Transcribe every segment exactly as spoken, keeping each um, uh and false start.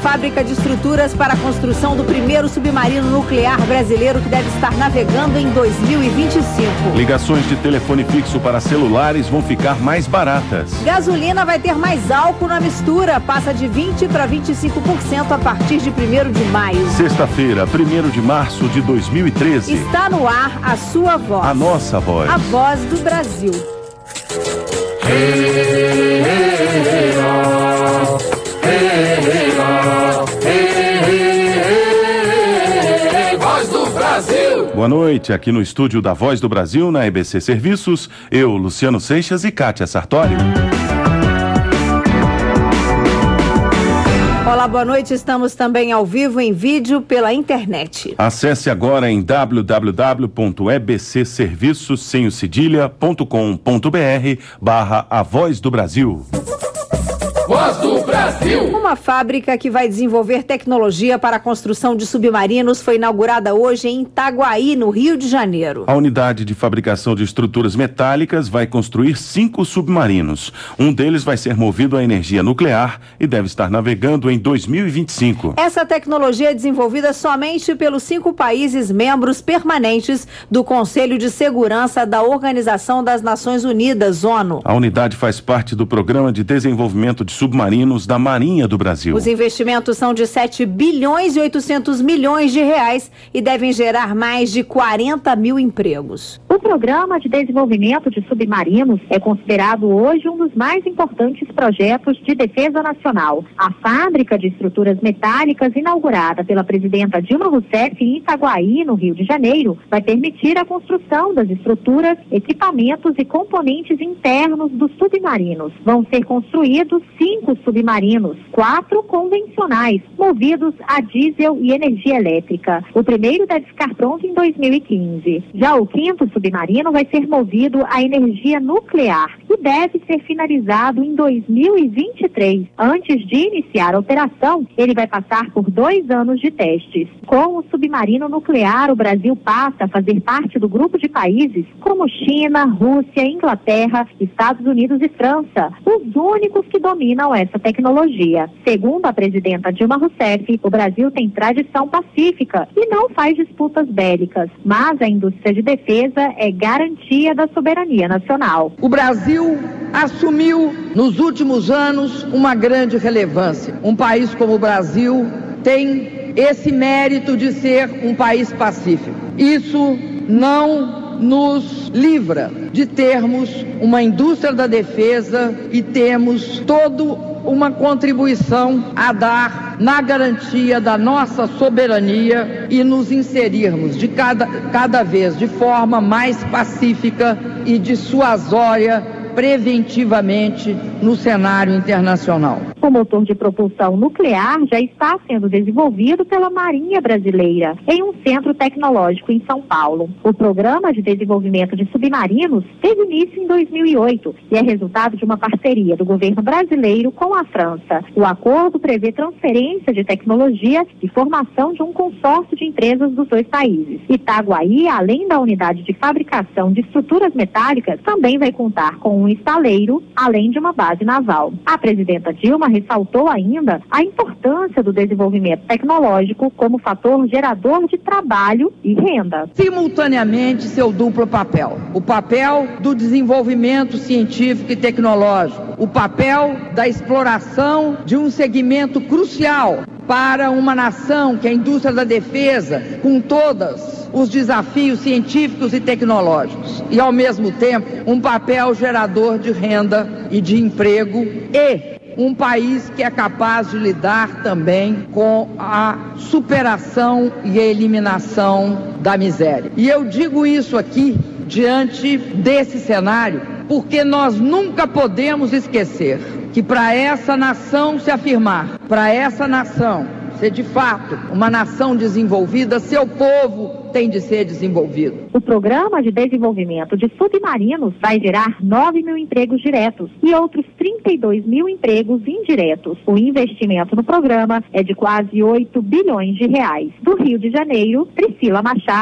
fábrica de estruturas para a construção do primeiro submarino nuclear brasileiro que deve estar navegando em dois mil e vinte e cinco. Ligações de telefone fixo para celulares vão ficar mais baratas. Gasolina vai ter mais álcool na mistura, passa de vinte para vinte e cinco por cento a partir de primeiro de maio. Sexta-feira, primeiro de março de dois mil e treze. Está no ar a sua voz. A nossa voz. A voz do Brasil. Hey, hey, oh. Hey, oh. Hey, hey, Voz do Brasil. Boa noite, aqui no estúdio da Voz do Brasil, na E B C Serviços, eu, Luciano Seixas e Kátia Sartori. Olá, boa noite. Estamos também ao vivo em vídeo pela internet. Acesse agora em w w w ponto e b c serviços sem o cedilha ponto com ponto b r barra A Voz do Brasil. Voz do Brasil. Uma fábrica que vai desenvolver tecnologia para a construção de submarinos foi inaugurada hoje em Itaguaí, no Rio de Janeiro. A unidade de fabricação de estruturas metálicas vai construir cinco submarinos. Um deles vai ser movido a energia nuclear e deve estar navegando em dois mil e vinte e cinco. Essa tecnologia é desenvolvida somente pelos cinco países membros permanentes do Conselho de Segurança da Organização das Nações Unidas, ONU. A unidade faz parte do Programa de Desenvolvimento de Submarinos da Marinha do Brasil. Os investimentos são de sete bilhões e oitocentos milhões de reais e devem gerar mais de quarenta mil empregos. O Programa de Desenvolvimento de Submarinos é considerado hoje um dos mais importantes projetos de defesa nacional. A fábrica de estruturas metálicas, inaugurada pela presidenta Dilma Rousseff em Itaguaí, no Rio de Janeiro, vai permitir a construção das estruturas, equipamentos e componentes internos dos submarinos. Vão ser construídos cinco submarinos, quatro convencionais, movidos a diesel e energia elétrica. O primeiro deve ficar pronto em dois mil e quinze. Já o quinto submarino vai ser movido a energia nuclear e deve ser finalizado em dois mil e vinte e três. Antes de iniciar a operação, ele vai passar por dois anos de testes. Com o submarino nuclear, o Brasil passa a fazer parte do grupo de países como China, Rússia, Inglaterra, Estados Unidos e França, os únicos que dominam essa tecnologia. Segundo a presidenta Dilma Rousseff, o Brasil tem tradição pacífica e não faz disputas bélicas, mas a indústria de defesa é garantia da soberania nacional. O Brasil assumiu nos últimos anos uma grande relevância. Um país como o Brasil tem esse mérito de ser um país pacífico. Isso não nos livra de termos uma indústria da defesa e temos todo uma contribuição a dar na garantia da nossa soberania e nos inserirmos de cada, cada vez de forma mais pacífica e dissuasória preventivamente no cenário internacional. O motor de propulsão nuclear já está sendo desenvolvido pela Marinha Brasileira, em um centro tecnológico em São Paulo. O Programa de Desenvolvimento de Submarinos teve início em dois mil e oito e é resultado de uma parceria do governo brasileiro com a França. O acordo prevê transferência de tecnologia e formação de um consórcio de empresas dos dois países. Itaguaí, além da unidade de fabricação de estruturas metálicas, também vai contar com um estaleiro, além de uma base naval. A presidenta Dilma ressaltou ainda a importância do desenvolvimento tecnológico como fator gerador de trabalho e renda. Simultaneamente, seu duplo papel. O papel do desenvolvimento científico e tecnológico. O papel da exploração de um segmento crucial para uma nação que é a indústria da defesa, com todas os desafios científicos e tecnológicos. E, ao mesmo tempo, um papel gerador de renda e de emprego e um país que é capaz de lidar também com a superação e a eliminação da miséria. E eu digo isso aqui diante desse cenário porque nós nunca podemos esquecer que para essa nação se afirmar, para essa nação ser de fato uma nação desenvolvida, seu povo tem de ser desenvolvido. O Programa de Desenvolvimento de Submarinos vai gerar nove mil empregos diretos e outros trinta e dois mil empregos indiretos. O investimento no programa é de quase oito bilhões de reais. Do Rio de Janeiro, Priscila Machado.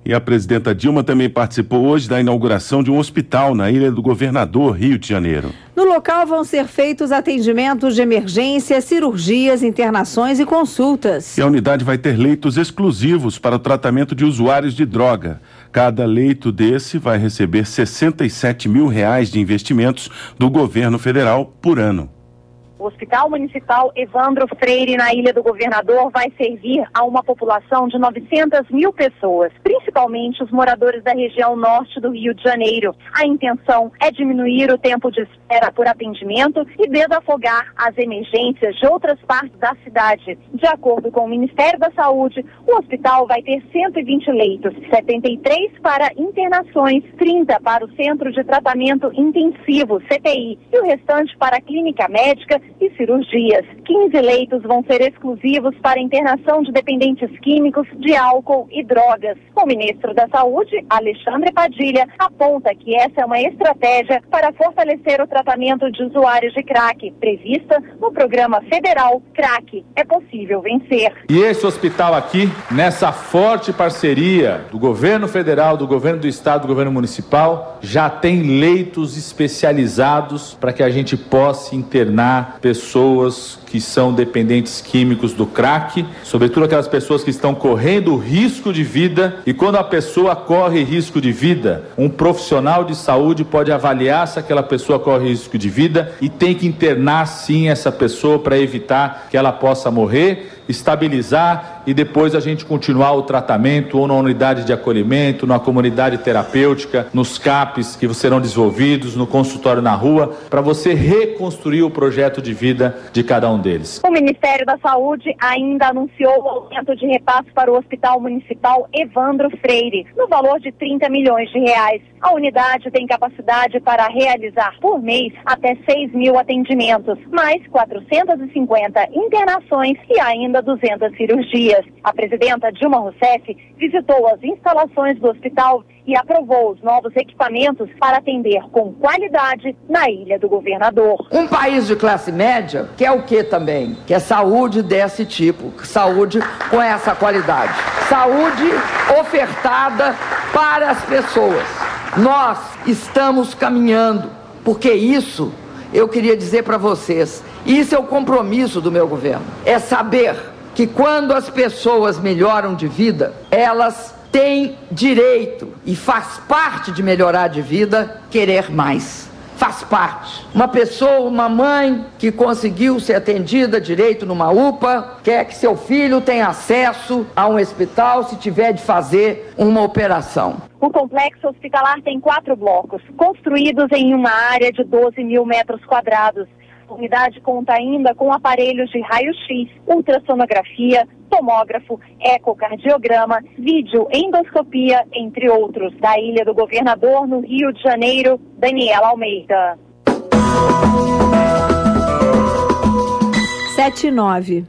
E a presidenta Dilma também participou hoje da inauguração de um hospital na Ilha do Governador, Rio de Janeiro. No local vão ser feitos atendimentos de emergência, cirurgias, internações e consultas. E a unidade vai ter leitos exclusivos para o tratamento de usuários de droga. Cada leito desse vai receber sessenta e sete mil reais de investimentos do governo federal por ano. O Hospital Municipal Evandro Freire, na Ilha do Governador, vai servir a uma população de novecentas mil pessoas, principalmente os moradores da região norte do Rio de Janeiro. A intenção é diminuir o tempo de espera por atendimento e desafogar as emergências de outras partes da cidade. De acordo com o Ministério da Saúde, o hospital vai ter cento e vinte leitos, setenta e três para internações, trinta para o Centro de Tratamento Intensivo, C T I, e o restante para a clínica médica e cirurgias. quinze leitos vão ser exclusivos para internação de dependentes químicos, de álcool e drogas. O ministro da Saúde, Alexandre Padilha, aponta que essa é uma estratégia para fortalecer o tratamento de usuários de crack, prevista no programa federal Crack. É possível vencer. E esse hospital aqui, nessa forte parceria do governo federal, do governo do estado, do governo municipal, já tem leitos especializados para que a gente possa internar pessoas que são dependentes químicos do crack, sobretudo aquelas pessoas que estão correndo risco de vida, e quando a pessoa corre risco de vida, um profissional de saúde pode avaliar se aquela pessoa corre risco de vida e tem que internar sim essa pessoa para evitar que ela possa morrer, estabilizar e depois a gente continuar o tratamento ou na unidade de acolhimento, na comunidade terapêutica, nos CAPs que serão desenvolvidos, no consultório na rua, para você reconstruir o projeto de vida de cada um deles. O Ministério da Saúde ainda anunciou o aumento de repasse para o Hospital Municipal Evandro Freire, no valor de trinta milhões de reais. A unidade tem capacidade para realizar por mês até seis mil atendimentos, mais quatrocentas e cinquenta internações e ainda duzentas cirurgias. A presidenta Dilma Rousseff visitou as instalações do hospital e aprovou os novos equipamentos para atender com qualidade na Ilha do Governador. Um país de classe média quer o que também? Quer saúde desse tipo, saúde com essa qualidade. Saúde ofertada para as pessoas. Nós estamos caminhando, porque isso, eu queria dizer para vocês, isso é o compromisso do meu governo, é saber que quando as pessoas melhoram de vida, elas têm direito, e faz parte de melhorar de vida, querer mais. Faz parte. Uma pessoa, uma mãe que conseguiu ser atendida direito numa U P A, quer que seu filho tenha acesso a um hospital se tiver de fazer uma operação. O complexo hospitalar tem quatro blocos, construídos em uma área de doze mil metros quadrados. A unidade conta ainda com aparelhos de raio-x, ultrassonografia, tomógrafo, ecocardiograma, videoendoscopia, entre outros. Da Ilha do Governador, no Rio de Janeiro, Daniela Almeida. sete e nove.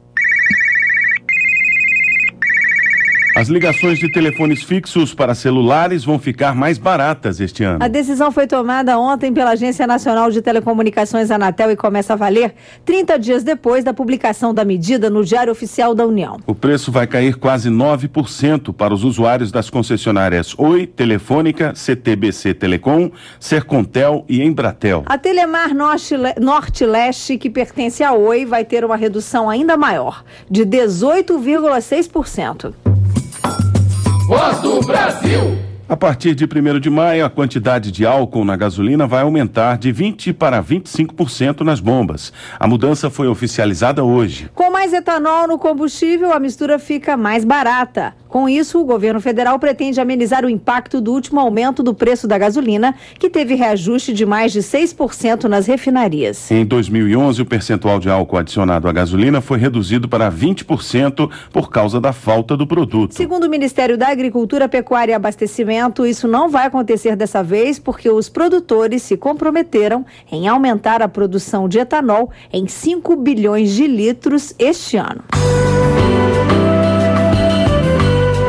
As ligações de telefones fixos para celulares vão ficar mais baratas este ano. A decisão foi tomada ontem pela Agência Nacional de Telecomunicações, Anatel, e começa a valer trinta dias depois da publicação da medida no Diário Oficial da União. O preço vai cair quase nove por cento para os usuários das concessionárias Oi, Telefônica, C T B C Telecom, Sercontel e Embratel. A Telemar Norte-Leste, que pertence à Oi, vai ter uma redução ainda maior, de dezoito vírgula seis por cento. Voz do Brasil. A partir de primeiro de maio, a quantidade de álcool na gasolina vai aumentar de vinte para vinte e cinco por cento nas bombas. A mudança foi oficializada hoje. Com mais etanol no combustível, a mistura fica mais barata. Com isso, o governo federal pretende amenizar o impacto do último aumento do preço da gasolina, que teve reajuste de mais de seis por cento nas refinarias. Em dois mil e onze, o percentual de álcool adicionado à gasolina foi reduzido para vinte por cento por causa da falta do produto. Segundo o Ministério da Agricultura, Pecuária e Abastecimento, isso não vai acontecer dessa vez porque os produtores se comprometeram em aumentar a produção de etanol em cinco bilhões de litros este ano.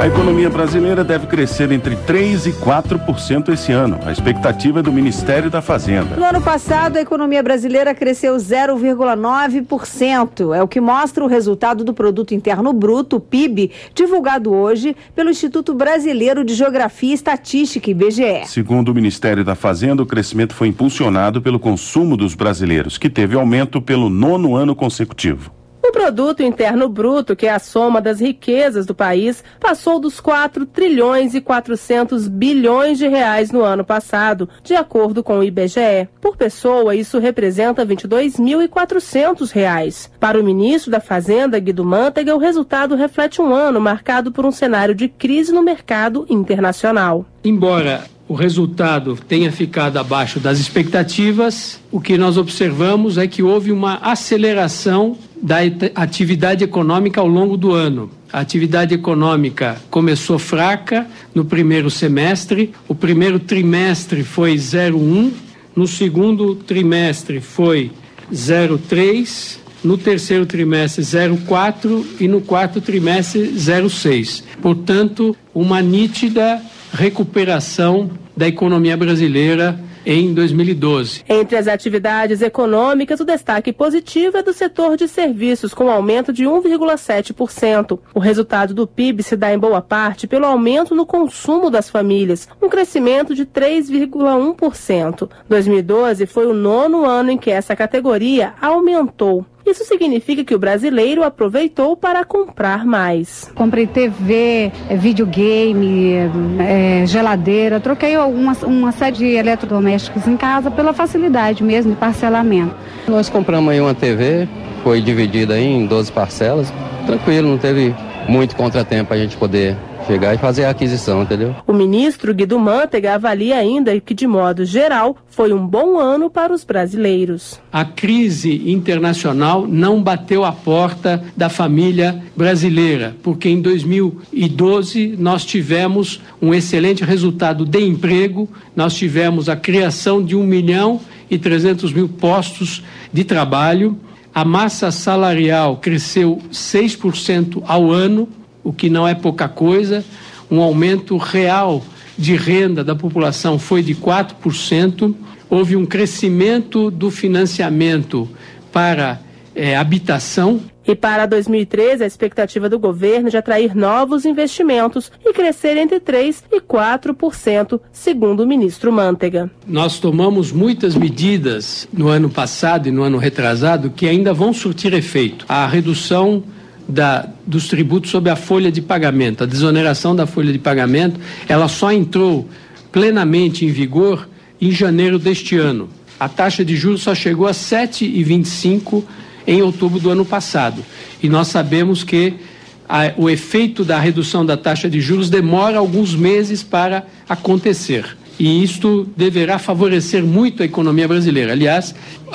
A economia brasileira deve crescer entre três e quatro por cento esse ano. A expectativa é do Ministério da Fazenda. No ano passado, a economia brasileira cresceu zero vírgula nove por cento. É o que mostra o resultado do Produto Interno Bruto, P I B, divulgado hoje pelo Instituto Brasileiro de Geografia e Estatística, I B G E. Segundo o Ministério da Fazenda, o crescimento foi impulsionado pelo consumo dos brasileiros, que teve aumento pelo nono ano consecutivo. O Produto Interno Bruto, que é a soma das riquezas do país, passou dos quatro trilhões e quatrocentos bilhões de reais no ano passado, de acordo com o I B G E. Por pessoa, isso representa vinte e dois mil e quatrocentos reais. Para o ministro da Fazenda, Guido Mantega, o resultado reflete um ano marcado por um cenário de crise no mercado internacional. Embora o resultado tenha ficado abaixo das expectativas, o que nós observamos é que houve uma aceleração da atividade econômica ao longo do ano. A atividade econômica começou fraca no primeiro semestre, o primeiro trimestre foi zero vírgula um, no segundo trimestre foi zero vírgula três, no terceiro trimestre zero vírgula quatro e no quarto trimestre zero vírgula seis. Portanto, uma nítida recuperação da economia brasileira em dois mil e doze. Entre as atividades econômicas, o destaque positivo é do setor de serviços, com aumento de um vírgula sete por cento. O resultado do P I B se dá em boa parte pelo aumento no consumo das famílias, um crescimento de três vírgula um por cento. dois mil e doze foi o nono ano em que essa categoria aumentou. Isso significa que o brasileiro aproveitou para comprar mais. Comprei T V, videogame, é, geladeira, troquei uma, uma série de eletrodomésticos em casa pela facilidade mesmo de parcelamento. Nós compramos aí uma T V, foi dividida aí em doze parcelas, tranquilo, não teve muito contratempo para a gente poder chegar e fazer a aquisição, entendeu? O ministro Guido Mantega avalia ainda que, de modo geral, foi um bom ano para os brasileiros. A crise internacional não bateu a porta da família brasileira, porque em dois mil e doze nós tivemos um excelente resultado de emprego, nós tivemos a criação de um milhão e trezentos mil postos de trabalho, a massa salarial cresceu seis por cento ao ano, o que não é pouca coisa, um aumento real de renda da população foi de quatro por cento, houve um crescimento do financiamento para é, habitação. E para dois mil e treze, a expectativa do governo é de atrair novos investimentos e crescer entre três e quatro por cento, segundo o ministro Mantega. Nós tomamos muitas medidas no ano passado e no ano retrasado que ainda vão surtir efeito. A redução Da, dos tributos sobre a folha de pagamento, a desoneração da folha de pagamento, ela só entrou plenamente em vigor em janeiro deste ano. A taxa de juros só chegou a sete vírgula vinte e cinco em outubro do ano passado. E nós sabemos que a, o efeito da redução da taxa de juros demora alguns meses para acontecer. E isto deverá favorecer muito a economia brasileira. Aliás,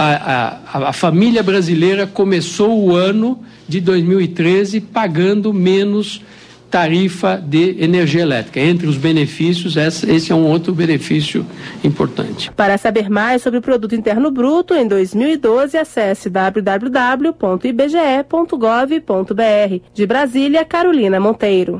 a, a, a família brasileira começou o ano de dois mil e treze pagando menos tarifa de energia elétrica. Entre os benefícios, esse é um outro benefício importante. Para saber mais sobre o Produto Interno Bruto, em dois mil e doze, acesse w w w ponto i b g e ponto gov ponto b r. De Brasília, Carolina Monteiro.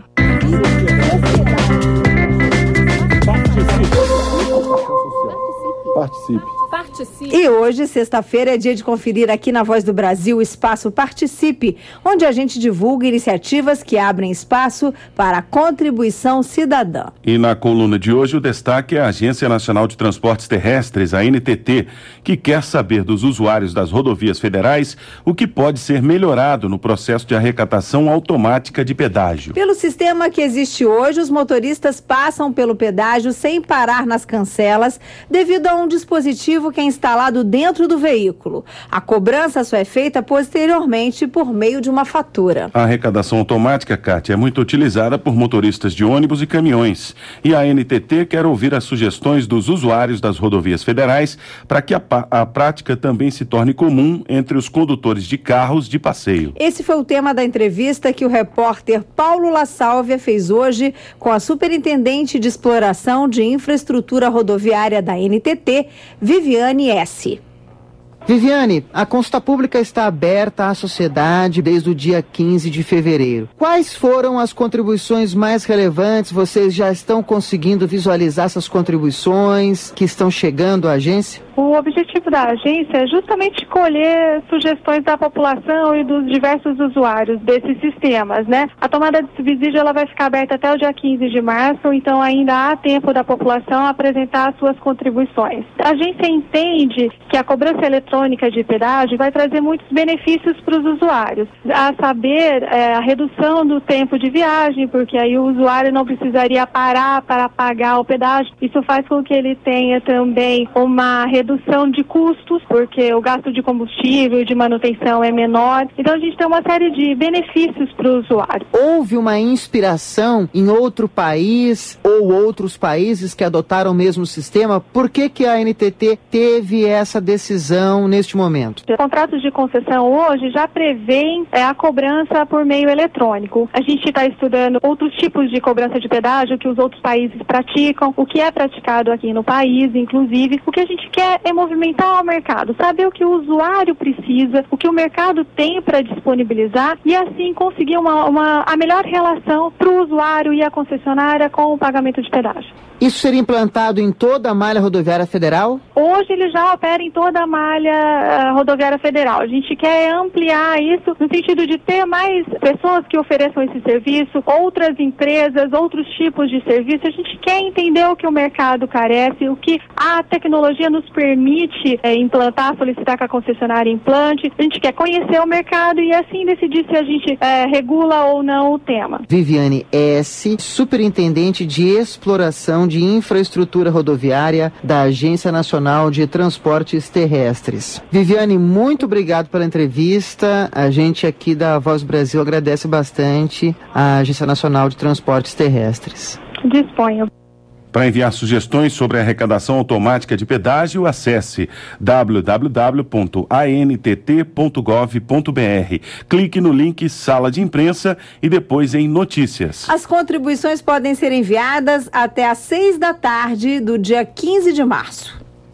Participe. Participe. E hoje, sexta-feira, é dia de conferir aqui na Voz do Brasil o espaço Participe, onde a gente divulga iniciativas que abrem espaço para a contribuição cidadã. E na coluna de hoje o destaque é a Agência Nacional de Transportes Terrestres, a N T T, que quer saber dos usuários das rodovias federais o que pode ser melhorado no processo de arrecadação automática de pedágio. Pelo sistema que existe hoje, os motoristas passam pelo pedágio sem parar nas cancelas, devido a um dispositivo que é instalado dentro do veículo. A cobrança só é feita posteriormente por meio de uma fatura. A arrecadação automática, Kátia, é muito utilizada por motoristas de ônibus e caminhões. E a N T T quer ouvir as sugestões dos usuários das rodovias federais para que a, a prática também se torne comum entre os condutores de carros de passeio. Esse foi o tema da entrevista que o repórter Paulo La Sálvia fez hoje com a superintendente de exploração de infraestrutura rodoviária da N T T, Viviane S. Viviane, a consulta pública está aberta à sociedade desde o dia quinze de fevereiro. Quais foram as contribuições mais relevantes? Vocês já estão conseguindo visualizar essas contribuições que estão chegando à agência? O objetivo da agência é justamente colher sugestões da população e dos diversos usuários desses sistemas, né? A tomada de subsídio ela vai ficar aberta até o dia quinze de março, então ainda há tempo da população apresentar as suas contribuições. A agência entende que a cobrança eletrônica de pedágio vai trazer muitos benefícios para os usuários, a saber, é, a redução do tempo de viagem, porque aí o usuário não precisaria parar para pagar o pedágio. Isso faz com que ele tenha também uma redução redução de custos, porque o gasto de combustível e de manutenção é menor. Então a gente tem uma série de benefícios para o usuário. Houve uma inspiração em outro país ou outros países que adotaram o mesmo sistema? Por que que a N T T teve essa decisão neste momento? Os contratos de concessão hoje já prevêem é, a cobrança por meio eletrônico. A gente está estudando outros tipos de cobrança de pedágio que os outros países praticam, o que é praticado aqui no país, inclusive. O que a gente quer é movimentar o mercado, saber o que o usuário precisa, o que o mercado tem para disponibilizar e assim conseguir uma, uma, a melhor relação para o usuário e a concessionária com o pagamento de pedágio. Isso seria implantado em toda a malha rodoviária federal? Hoje ele já opera em toda a malha uh, rodoviária federal. A gente quer ampliar isso no sentido de ter mais pessoas que ofereçam esse serviço, outras empresas, outros tipos de serviço. A gente quer entender o que o mercado carece, o que a tecnologia nos permite é, implantar, solicitar que a concessionária implante. A gente quer conhecer o mercado e assim decidir se a gente é, regula ou não o tema. Viviane S., superintendente de exploração de infraestrutura rodoviária da Agência Nacional de Transportes Terrestres. Viviane, muito obrigado pela entrevista. A gente aqui da Voz do Brasil agradece bastante à Agência Nacional de Transportes Terrestres. Disponho. Para enviar sugestões sobre a arrecadação automática de pedágio, acesse w w w ponto a n t t ponto gov ponto b r. Clique no link Sala de Imprensa e depois em Notícias. As contribuições podem ser enviadas até às seis da tarde do dia quinze de março.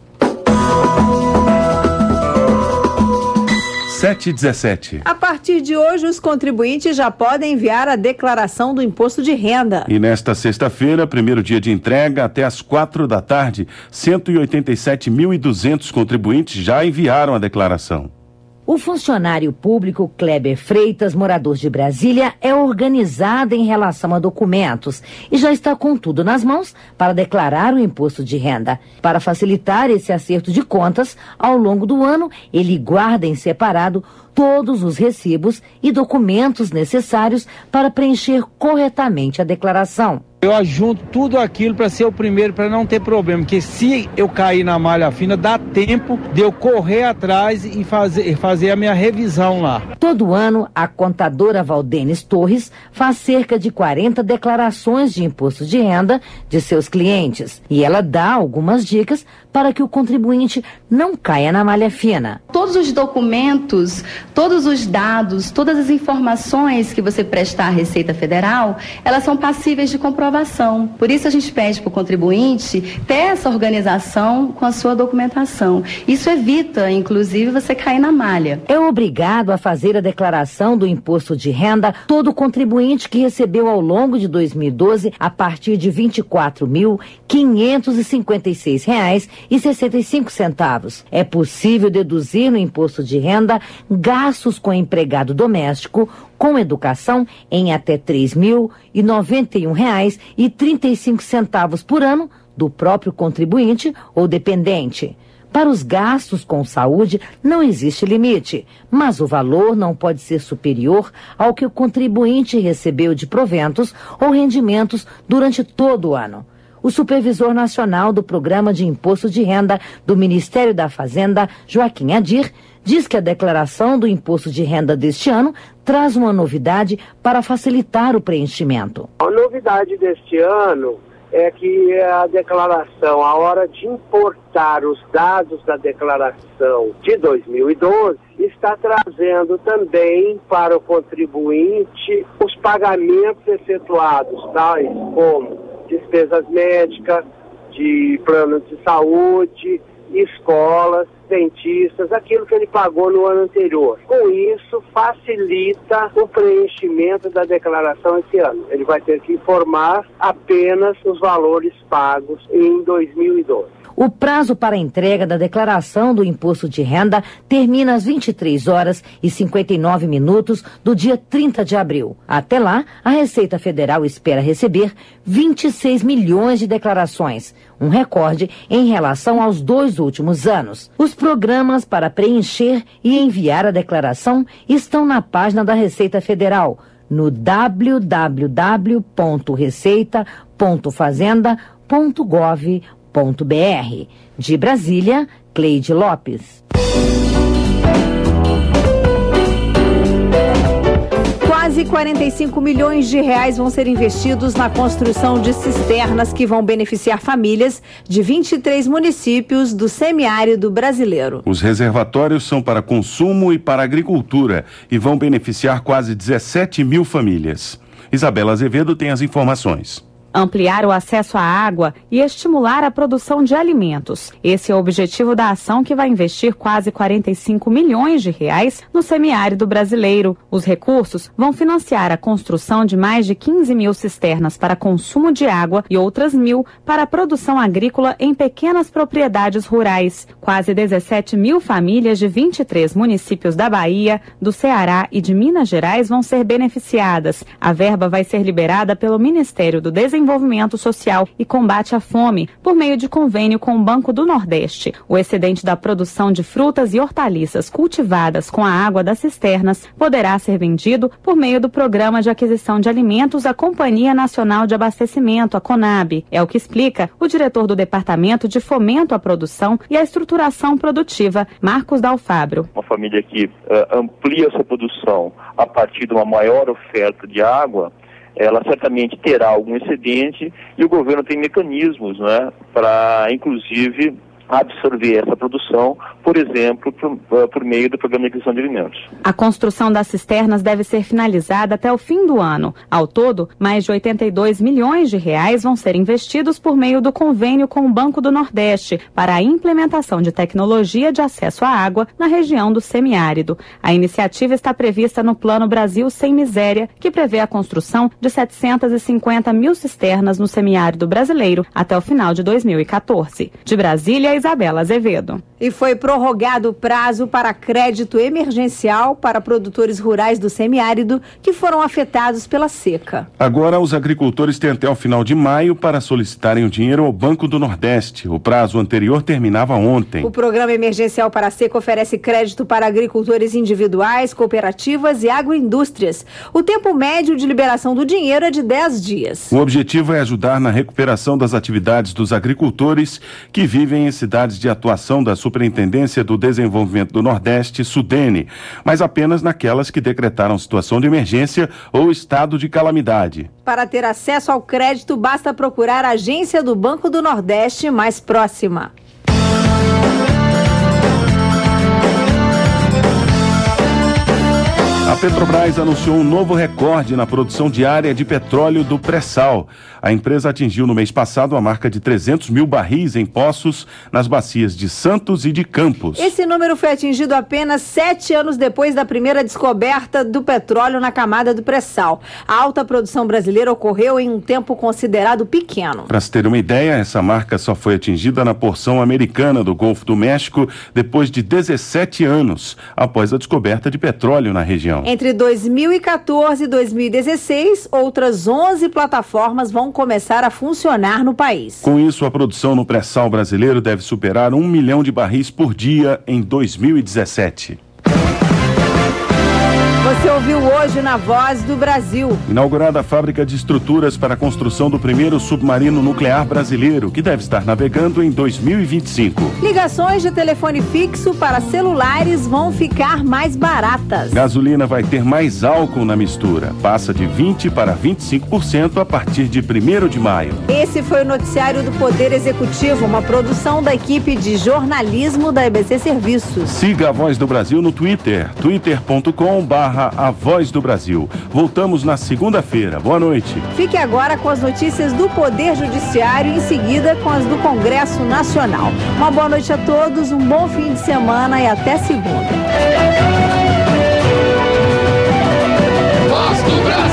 sete e dezessete. A partir de hoje, os contribuintes já podem enviar a declaração do imposto de renda. E nesta sexta-feira, primeiro dia de entrega, até às quatro da tarde, cento e oitenta e sete mil e duzentos contribuintes já enviaram a declaração. O funcionário público Kleber Freitas, morador de Brasília, é organizado em relação a documentos e já está com tudo nas mãos para declarar o imposto de renda. Para facilitar esse acerto de contas, ao longo do ano, ele guarda em separado todos os recibos e documentos necessários para preencher corretamente a declaração. Eu ajunto tudo aquilo para ser o primeiro, para não ter problema, porque se eu cair na malha fina, dá tempo de eu correr atrás e fazer, fazer a minha revisão lá. Todo ano, a contadora Valdenes Torres faz cerca de quarenta declarações de imposto de renda de seus clientes. E ela dá algumas dicas para que o contribuinte não caia na malha fina. Todos os documentos, todos os dados, todas as informações que você prestar à Receita Federal, elas são passíveis de comprovação. Por isso a gente pede para o contribuinte ter essa organização com a sua documentação. Isso evita, inclusive, você cair na malha. É obrigado a fazer a declaração do imposto de renda todo contribuinte que recebeu ao longo de dois mil e doze a partir de vinte e quatro mil, quinhentos e cinquenta e seis reais e sessenta e cinco centavos. É possível deduzir no imposto de renda gastos com empregado doméstico, com educação em até três mil e noventa e um reais e trinta e cinco centavos por ano do próprio contribuinte ou dependente. Para os gastos com saúde não existe limite, mas o valor não pode ser superior ao que o contribuinte recebeu de proventos ou rendimentos durante todo o ano. O supervisor nacional do Programa de Imposto de Renda do Ministério da Fazenda, Joaquim Adir, diz que a declaração do imposto de renda deste ano traz uma novidade para facilitar o preenchimento. A novidade deste ano é que a declaração, a hora de importar os dados da declaração de dois mil e doze, está trazendo também para o contribuinte os pagamentos efetuados, tais como despesas médicas, de plano de saúde escolas, dentistas, aquilo que ele pagou no ano anterior. Com isso, facilita o preenchimento da declaração esse ano. Ele vai ter que informar apenas os valores pagos em dois mil e doze. O prazo para a entrega da declaração do imposto de renda termina às vinte e três horas e cinquenta e nove minutos do dia trinta de abril. Até lá, a Receita Federal espera receber vinte e seis milhões de declarações, um recorde em relação aos dois últimos anos. Os programas para preencher e enviar a declaração estão na página da Receita Federal, no w w w ponto receita ponto fazenda ponto gov ponto br. De Brasília, Cleide Lopes. Quase quarenta e cinco milhões de reais vão ser investidos na construção de cisternas que vão beneficiar famílias de vinte e três municípios do semiárido brasileiro. Os reservatórios são para consumo e para agricultura e vão beneficiar quase dezessete mil famílias. Isabela Azevedo tem as informações. Ampliar o acesso à água e estimular a produção de alimentos. Esse é o objetivo da ação, que vai investir quase quarenta e cinco milhões de reais no semiárido brasileiro. Os recursos vão financiar a construção de mais de quinze mil cisternas para consumo de água e outras mil para a produção agrícola em pequenas propriedades rurais. Quase dezessete mil famílias de vinte e três municípios da Bahia, do Ceará e de Minas Gerais vão ser beneficiadas. A verba vai ser liberada pelo Ministério do Desenvolvimento Desenvolvimento Social e Combate à Fome, por meio de convênio com o Banco do Nordeste. O excedente da produção de frutas e hortaliças cultivadas com a água das cisternas poderá ser vendido por meio do Programa de Aquisição de Alimentos da Companhia Nacional de Abastecimento, a CONAB. É o que explica o diretor do Departamento de Fomento à Produção e à Estruturação Produtiva, Marcos Dalfabro. Uma família que uh, amplia sua produção a partir de uma maior oferta de água, ela certamente terá algum excedente e o governo tem mecanismos, né, para, inclusive, absorver essa produção, por exemplo, por, por meio do Programa de Aquisição de Alimentos. A construção das cisternas deve ser finalizada até o fim do ano. Ao todo, mais de oitenta e dois milhões de reais vão ser investidos por meio do convênio com o Banco do Nordeste para a implementação de tecnologia de acesso à água na região do semiárido. A iniciativa está prevista no Plano Brasil Sem Miséria, que prevê a construção de setecentas e cinquenta mil cisternas no semiárido brasileiro até o final de dois mil e quatorze. De Brasília, Isabela Azevedo. E foi prorrogado o prazo para crédito emergencial para produtores rurais do semiárido que foram afetados pela seca. Agora, os agricultores têm até o final de maio para solicitarem o dinheiro ao Banco do Nordeste. O prazo anterior terminava ontem. O Programa Emergencial para a Seca oferece crédito para agricultores individuais, cooperativas e agroindústrias. O tempo médio de liberação do dinheiro é de dez dias. O objetivo é ajudar na recuperação das atividades dos agricultores que vivem em cidades de atuação da Superintendência do Desenvolvimento do Nordeste, Sudene, mas apenas naquelas que decretaram situação de emergência ou estado de calamidade. Para ter acesso ao crédito, basta procurar a agência do Banco do Nordeste mais próxima. A Petrobras anunciou um novo recorde na produção diária de petróleo do pré-sal. A empresa atingiu no mês passado a marca de trezentos mil barris em poços nas bacias de Santos e de Campos. Esse número foi atingido apenas sete anos depois da primeira descoberta do petróleo na camada do pré-sal. A alta produção brasileira ocorreu em um tempo considerado pequeno. Para se ter uma ideia, essa marca só foi atingida na porção americana do Golfo do México depois de dezessete anos, após a descoberta de petróleo na região. Entre dois mil e quatorze e dois mil e dezesseis, outras onze plataformas vão começar a funcionar no país. Com isso, a produção no pré-sal brasileiro deve superar um milhão de barris por dia em dois mil e dezessete. Você ouviu hoje na Voz do Brasil. Inaugurada a fábrica de estruturas para a construção do primeiro submarino nuclear brasileiro, que deve estar navegando em dois mil e vinte e cinco. Ligações de telefone fixo para celulares vão ficar mais baratas. Gasolina vai ter mais álcool na mistura. Passa de vinte por cento para vinte e cinco por cento a partir de primeiro de maio. Esse foi o noticiário do Poder Executivo, uma produção da equipe de jornalismo da E B C Serviços. Siga a Voz do Brasil no Twitter, twitter ponto com barra A Voz do Brasil. Voltamos na segunda-feira. Boa noite. Fique agora com as notícias do Poder Judiciário e em seguida com as do Congresso Nacional. Uma boa noite a todos, um bom fim de semana e até segunda. Voz do Brasil.